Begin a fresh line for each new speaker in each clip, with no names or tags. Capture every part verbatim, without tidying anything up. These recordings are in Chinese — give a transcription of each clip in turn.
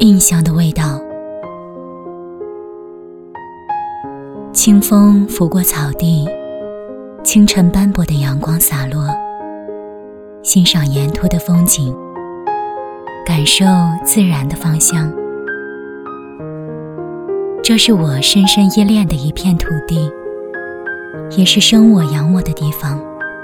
印象的味道。清风拂过草地，清晨斑驳的阳光洒落，欣赏沿途的风景，感受自然的芳香。这是我深深依恋的一片土地，也是生我养我的地方。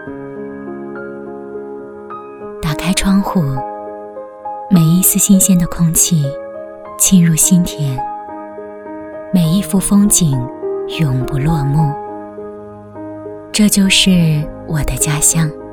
打开窗户，每一丝新鲜的空气沁入心田，每一幅风景永不落幕。这就是我的家乡。